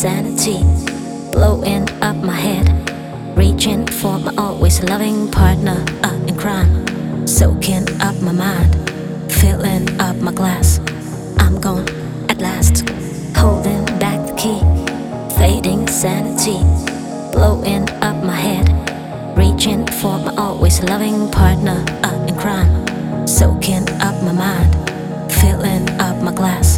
insanity, blowing up my head, reaching for my always loving partner in crime, soaking up my mind, filling up my glass. I'm gone at last, holding back the key, fading sanity, blowing up my head, reaching for my always loving partner in crime, soaking up my mind, filling up my glass.